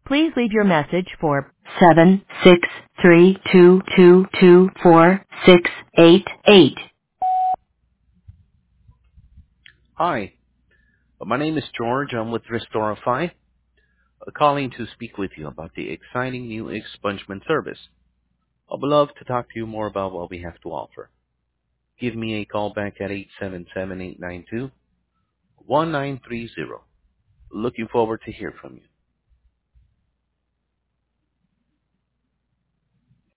Please leave your message for 76322246888. Hi, my name is George. I'm with Restorify, calling to speak with you about the exciting new expungement service. I would love to talk to you more about what we have to offer. Give me a call back at 877-892-1930. Looking forward to hear from you.